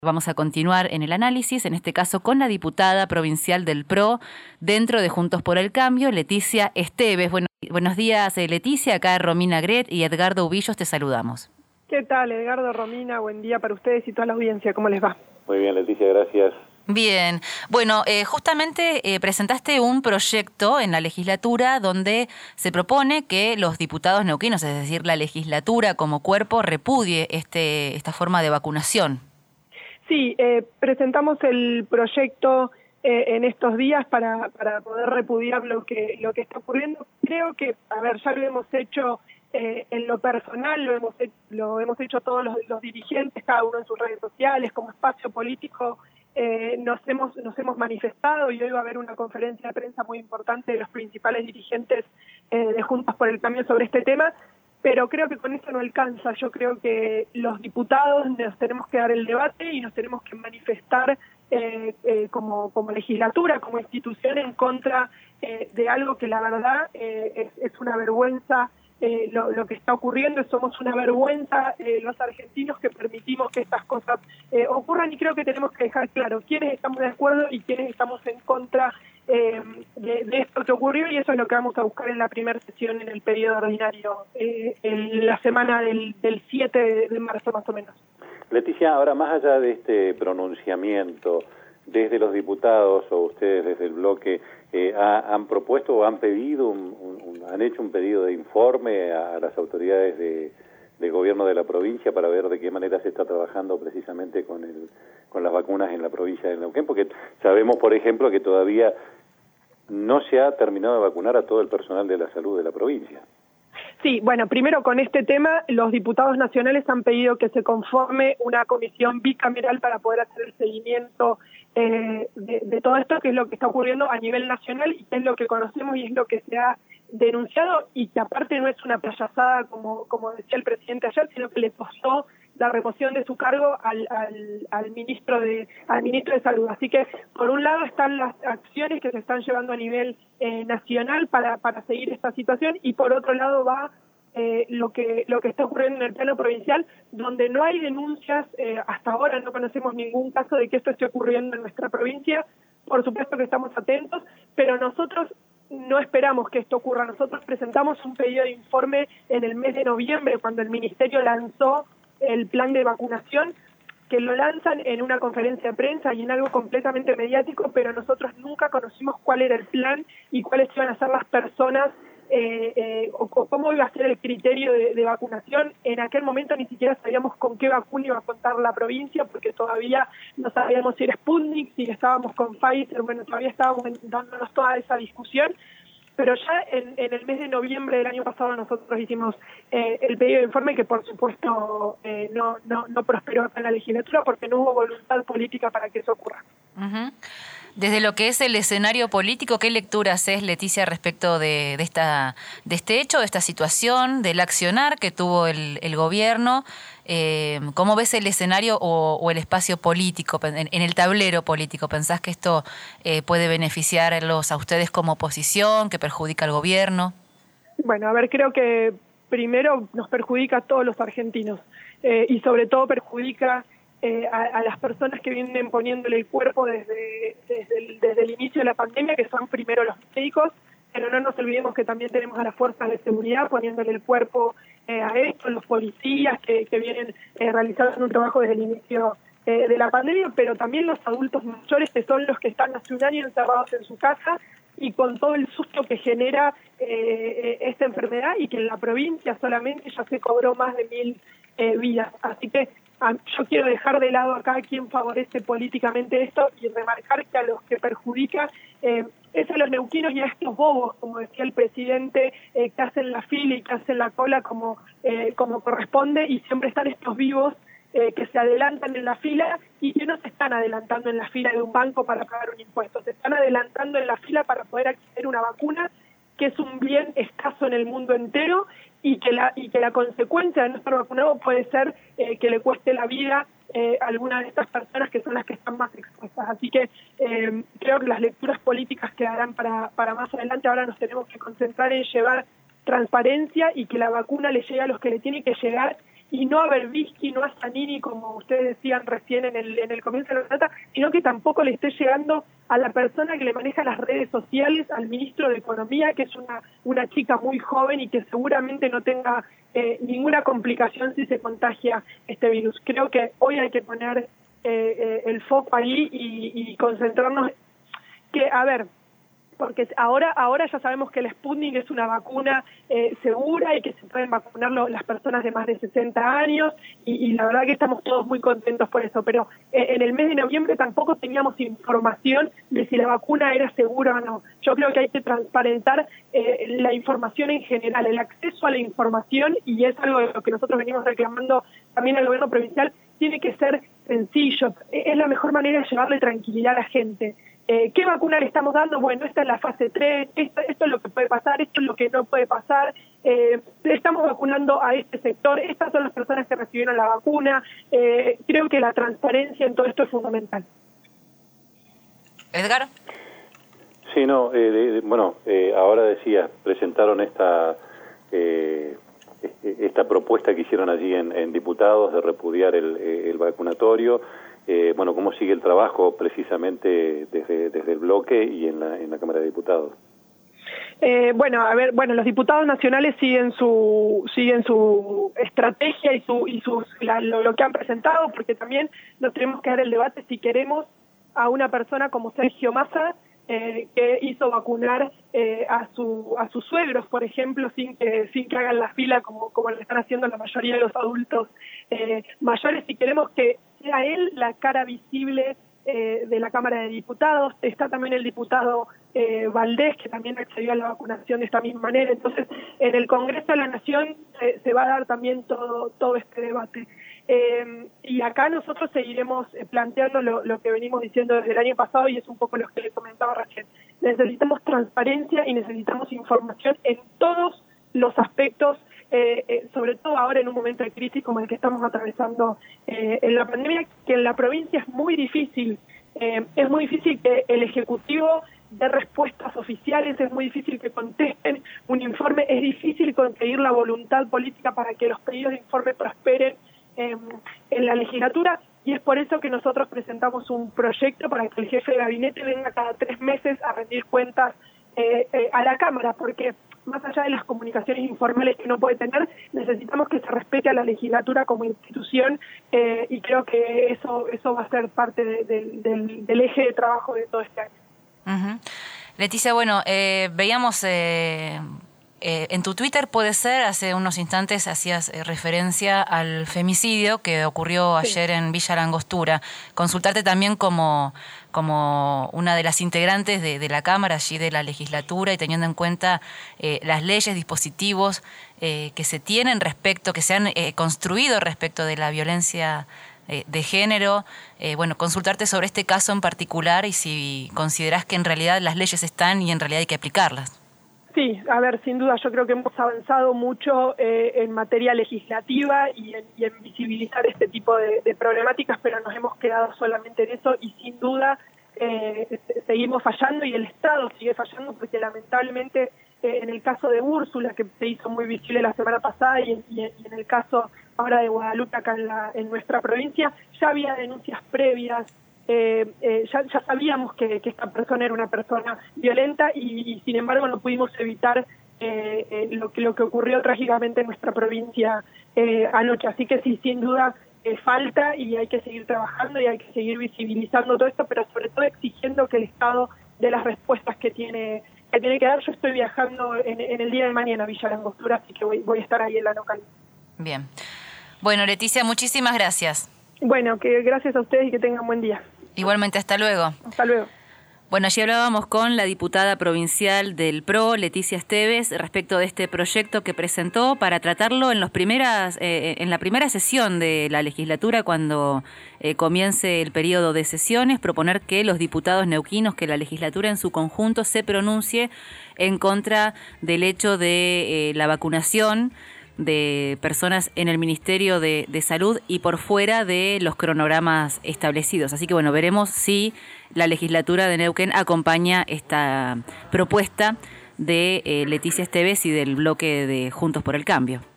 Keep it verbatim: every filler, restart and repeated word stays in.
Vamos a continuar en el análisis, en este caso con la diputada provincial del P R O dentro de Juntos por el Cambio, Leticia Esteves. Bueno, buenos días, eh, Leticia. Acá Romina Gret y Edgardo Ubillos te saludamos. ¿Qué tal, Edgardo, Romina? Buen día para ustedes y toda la audiencia. ¿Cómo les va? Muy bien, Leticia, gracias. Bien. Bueno, eh, justamente eh, presentaste un proyecto en la legislatura donde se propone que los diputados neuquinos, es decir, la legislatura como cuerpo, repudie este, esta forma de vacunación. Sí, eh, presentamos el proyecto eh, en estos días para, para poder repudiar lo que, lo que está ocurriendo. Creo que, a ver, ya lo hemos hecho eh, en lo personal, lo hemos, lo hemos hecho todos los, los dirigentes, cada uno en sus redes sociales, como espacio político. Eh, nos hemos nos hemos manifestado y hoy va a haber una conferencia de prensa muy importante de los principales dirigentes eh, de Juntos por el Cambio sobre este tema, pero creo que con esto no alcanza. Yo creo que los diputados nos tenemos que dar el debate y nos tenemos que manifestar eh, eh, como, como legislatura, como institución en contra eh, de algo que la verdad eh, es, es una vergüenza. Eh, lo, lo que está ocurriendo, somos una vergüenza eh, los argentinos que permitimos que estas cosas eh, ocurran, y creo que tenemos que dejar claro quiénes estamos de acuerdo y quiénes estamos en contra eh, de, de esto que ocurrió, y eso es lo que vamos a buscar en la primera sesión en el periodo ordinario, eh, en la semana del, del siete de, de marzo más o menos. Leticia, ahora más allá de este pronunciamiento, desde los diputados o ustedes desde el bloque, eh, ha, han propuesto o han pedido, un, un, un, han hecho un pedido de informe a, a las autoridades de, del gobierno de la provincia para ver de qué manera se está trabajando precisamente con, el, con las vacunas en la provincia de Neuquén, porque sabemos, por ejemplo, que todavía no se ha terminado de vacunar a todo el personal de la salud de la provincia. Sí, bueno, primero con este tema, los diputados nacionales han pedido que se conforme una comisión bicameral para poder hacer el seguimiento eh, de, de todo esto, que es lo que está ocurriendo a nivel nacional y que es lo que conocemos y es lo que se ha denunciado, y que aparte no es una payasada como, como decía el presidente ayer, sino que le posó la remoción de su cargo al, al, al ministro de al ministro de Salud. Así que por un lado están las acciones que se están llevando a nivel eh, nacional para, para seguir esta situación, y por otro lado va eh, lo que lo que está ocurriendo en el plano provincial, donde no hay denuncias, eh, hasta ahora no conocemos ningún caso de que esto esté ocurriendo en nuestra provincia. Por supuesto que estamos atentos, pero nosotros no esperamos que esto ocurra. Nosotros presentamos un pedido de informe en el mes de noviembre, cuando el ministerio lanzó el plan de vacunación, que lo lanzan en una conferencia de prensa y en algo completamente mediático, pero nosotros nunca conocimos cuál era el plan y cuáles iban a ser las personas eh, eh, o, o cómo iba a ser el criterio de, de vacunación. En aquel momento ni siquiera sabíamos con qué vacuna iba a contar la provincia, porque todavía no sabíamos si era Sputnik, si estábamos con Pfizer. Bueno, todavía estábamos dándonos toda esa discusión. Pero ya en, en el mes de noviembre del año pasado nosotros hicimos eh, el pedido de informe, que por supuesto eh, no, no, no prosperó en la legislatura porque no hubo voluntad política para que eso ocurra. Uh-huh. Desde lo que es el escenario político, ¿qué lectura haces, Leticia, respecto de, de, esta, de este hecho, de esta situación, del accionar que tuvo el, el gobierno? Eh, ¿Cómo ves el escenario o, o el espacio político, en, en el tablero político? ¿Pensás que esto eh, puede beneficiarlos a ustedes como oposición, que perjudica al gobierno? Bueno, a ver, creo que primero nos perjudica a todos los argentinos eh, y sobre todo perjudica Eh, a, a las personas que vienen poniéndole el cuerpo desde, desde, el, desde el inicio de la pandemia, que son primero los médicos, pero no nos olvidemos que también tenemos a las fuerzas de seguridad poniéndole el cuerpo eh, a esto, los policías que, que vienen eh, realizando un trabajo desde el inicio eh, de la pandemia, pero también los adultos mayores, que son los que están hace un año encerrados en su casa y con todo el susto que genera eh, esta enfermedad, y que en la provincia solamente ya se cobró más de mil eh, vidas. Así que yo quiero dejar de lado acá a quien favorece políticamente esto y remarcar que a los que perjudica eh, es a los neuquinos y a estos bobos, como decía el presidente, eh, que hacen la fila y que hacen la cola como, eh, como corresponde, y siempre están estos vivos eh, que se adelantan en la fila y que no se están adelantando en la fila de un banco para pagar un impuesto, se están adelantando en la fila para poder acceder a una vacuna que es un bien escaso en el mundo entero, y que la y que la consecuencia de no estar vacunado puede ser eh, que le cueste la vida eh, a alguna de estas personas que son las que están más expuestas. Así que eh, creo que las lecturas políticas quedarán para, para más adelante. Ahora nos tenemos que concentrar en llevar transparencia y que la vacuna le llegue a los que le tiene que llegar, y no a Berbisky, no a Zanini, como ustedes decían recién en el, en el comienzo de la nota, sino que tampoco le esté llegando a la persona que le maneja las redes sociales, al ministro de Economía, que es una, una chica muy joven y que seguramente no tenga eh, ninguna complicación si se contagia este virus. Creo que hoy hay que poner eh, eh, el foco ahí y, y concentrarnos que, a ver, porque ahora ahora ya sabemos que el Sputnik es una vacuna eh, segura y que se pueden vacunar lo, las personas de más de sesenta años y, y la verdad que estamos todos muy contentos por eso, pero eh, en el mes de noviembre tampoco teníamos información de si la vacuna era segura o no. Yo creo que hay que transparentar eh, la información en general, el acceso a la información, y es algo de lo que nosotros venimos reclamando también al gobierno provincial, tiene que ser sencillo, es la mejor manera de llevarle tranquilidad a la gente. Eh, ¿Qué vacuna le estamos dando? Bueno, esta es la fase tres, esto, esto es lo que puede pasar, esto es lo que no puede pasar, eh, estamos vacunando a este sector, estas son las personas que recibieron la vacuna. Eh, creo que la transparencia en todo esto es fundamental. Edgar. Sí, no, eh, de, de, bueno, eh, ahora decía, presentaron esta eh, esta propuesta que hicieron allí en, en diputados de repudiar el, el vacunatorio. Eh, bueno, ¿cómo sigue el trabajo precisamente desde, desde el bloque y en la, en la Cámara de Diputados? Eh, bueno, a ver, bueno, los diputados nacionales siguen su siguen su estrategia y su y sus la, lo, lo que han presentado, porque también nos tenemos que dar el debate si queremos a una persona como Sergio Massa, eh, que hizo vacunar eh, a su a sus suegros, por ejemplo, sin que sin que hagan la fila como como lo están haciendo la mayoría de los adultos eh, mayores. Si queremos que sea él la cara visible eh, de la Cámara de Diputados, está también el diputado eh, Valdés, que también accedió a la vacunación de esta misma manera. Entonces, en el Congreso de la Nación eh, se va a dar también todo todo este debate. Eh, y acá nosotros seguiremos eh, planteando lo, lo que venimos diciendo desde el año pasado, y es un poco lo que les comentaba recién. Necesitamos transparencia y necesitamos información en todos los aspectos, eh, eh, sobre todo ahora en un momento de crisis como el que estamos atravesando eh, en la pandemia, que en la provincia es muy difícil, eh, es muy difícil que el Ejecutivo dé respuestas oficiales, es muy difícil que contesten un informe, es difícil conseguir la voluntad política para que los pedidos de informe prosperen eh, en la legislatura, y es por eso que nosotros presentamos un proyecto para que el jefe de gabinete venga cada tres meses a rendir cuentas eh, eh, a la Cámara, porque más allá de las comunicaciones informales que uno puede tener, necesitamos que se respete a la legislatura como institución, eh, y creo que eso eso va a ser parte de, de, del, del eje de trabajo de todo este año. Uh-huh. Leticia, bueno, eh, veíamos eh, eh, en tu Twitter, puede ser, hace unos instantes hacías eh, referencia al femicidio que ocurrió sí. ayer en Villa La Angostura. Consultarte también como, como una de las integrantes de, de la Cámara, allí de la legislatura, y teniendo en cuenta eh, las leyes, dispositivos eh, que se tienen respecto, que se han eh, construido respecto de la violencia eh, de género. Eh, bueno, consultarte sobre este caso en particular y si considerás que en realidad las leyes están y en realidad hay que aplicarlas. Sí, a ver, sin duda yo creo que hemos avanzado mucho eh, en materia legislativa y en, y en visibilizar este tipo de, de problemáticas, pero nos hemos quedado solamente en eso, y sin duda eh, seguimos fallando y el Estado sigue fallando, porque lamentablemente eh, en el caso de Úrsula, que se hizo muy visible la semana pasada, y en, y en, y en el caso ahora de Guadalupe acá en, la, en nuestra provincia, ya había denuncias previas. Eh, eh, ya, ya sabíamos que, que esta persona era una persona violenta y, y sin embargo no pudimos evitar eh, eh, lo, que, lo que ocurrió trágicamente en nuestra provincia eh, anoche. Así que sí, sin duda eh, falta, y hay que seguir trabajando y hay que seguir visibilizando todo esto, pero sobre todo exigiendo que el Estado dé las respuestas que tiene que tiene que dar. Yo estoy viajando en, en el día de mañana a Villa La Angostura, así que voy, voy a estar ahí en la localidad. Bien. Bueno, Leticia, muchísimas gracias. Bueno, que gracias a ustedes y que tengan buen día. Igualmente, hasta luego. Hasta luego. Bueno, allí hablábamos con la diputada provincial del P R O, Leticia Esteves, respecto de este proyecto que presentó para tratarlo en los primeras, eh, en la primera sesión de la legislatura, cuando eh, comience el periodo de sesiones, proponer que los diputados neuquinos, que la legislatura en su conjunto se pronuncie en contra del hecho de eh, la vacunación de personas en el Ministerio de, de Salud y por fuera de los cronogramas establecidos. Así que bueno, veremos si la legislatura de Neuquén acompaña esta propuesta de eh, Leticia Esteves y del bloque de Juntos por el Cambio.